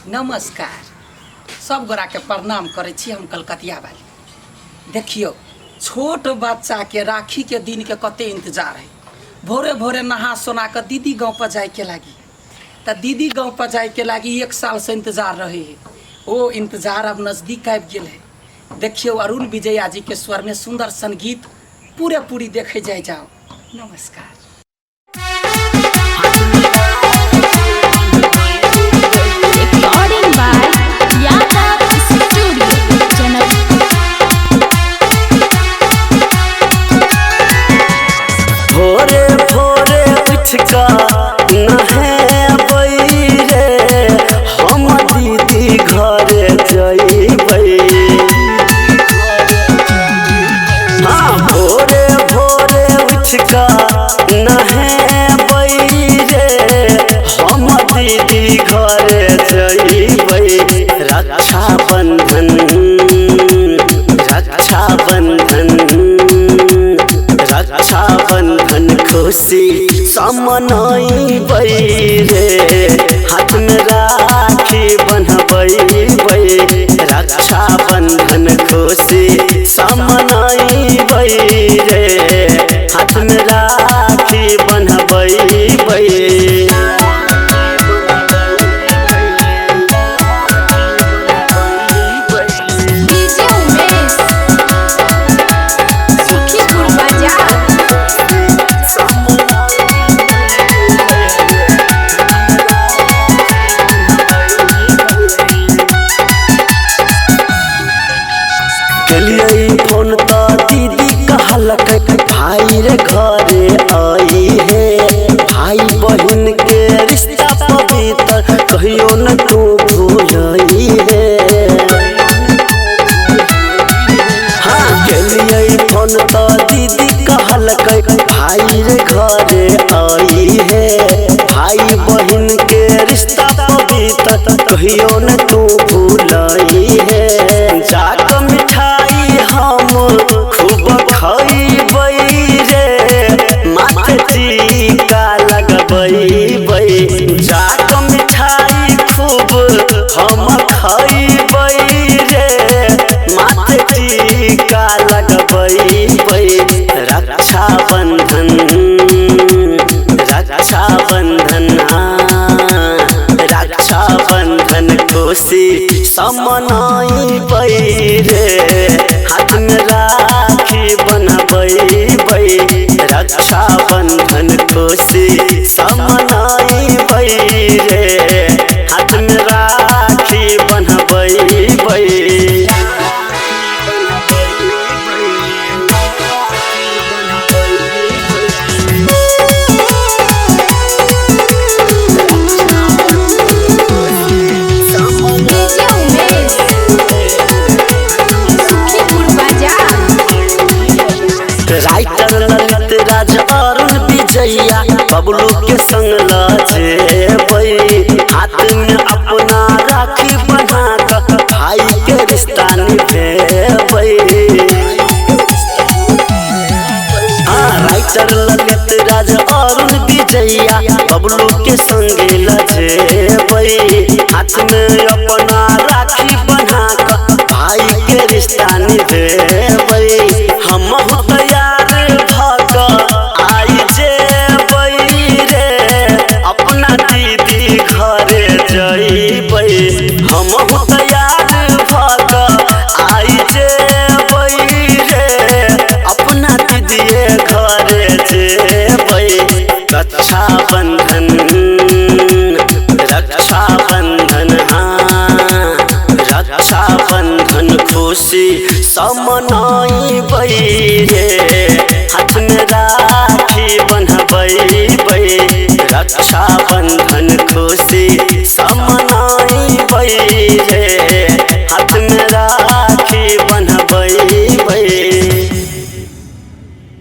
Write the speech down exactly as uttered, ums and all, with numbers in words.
नमस्कार। सब गोरा के प्रणाम करे छी हम कलकतिया वाली। देखियो छोट बच्चा के राखी के दिन के कते इंतजार है। भोरे भोरे नहा सोना के दीदी गाँव पर जाए के लागी त दीदी गाँव पर जाए के लागी एक साल से इंतजार रहे है। वो इंतजार अब नजदीक आबि गेल है। देखियो अरुण विजया जी के स्वर में सुंदर संगीत पूरे पूरी देखे जाए जाओ। नमस्कार। भोरे भोरे उठ का नहाबै रे हम दीदी घरे जइबै। हाँ भोरे भोरे उठ का नहाबै रे हम दीदी घरे जइबै। रक्षा बंधन रक्षा बंधन रक्षा बंधन खुशी समनइबै रे हाथ में राखी बन्हबै। रक्षा बंधन खुशी समनइबै रे हाथ में राखी बन्हबै। चलिए फोन तो दीदी कहलक भाई रे घरे आई है। भाई बहन के रिश्ता पवित्र कहियो न तू भूलई है। हाँ चलिए फोन तो दीदी कहलक भाई रे घरे आई है। भाई बहन के रिश्ता पवित्र कहियो न तू भूलई है। जाक मिठाई हम खूब खइबै रे माथे टीका लगबै। जाक मिठाई खूब हम खइबै रे माथे टीका लगबै। रक्षा बंधन रक्षा बंधन रक्षा बंधन खुशी समनइबै रे हाथ में राखी बन्हबै। रक्षा बंधन खुशी समनइबै रे हाथ में राखी बन्हबै। राइटर ललित राज अरुण विजया बबलू के संग लजेबै। हाथ में अपना राखी बना कर भाई के रिश्ता निभेबै। हाँ राइटर ललित राज अरुण विजया बबलू के संग लजेबै। हाथ में अपना राखी बना कर भाई के रिश्ता निभेबै। हम तैयार भक आई जेबै रे अपना दीदी घरे जइबै। हम तैयार भक आई जेबै रे अपना दीदी घरे जेबै। रक्षा बंधन रक्षा बंधन हाँ रक्षा बंधन खुशी समनइबै रे हाथ में राखी बन्हबै। रक्षा बंधन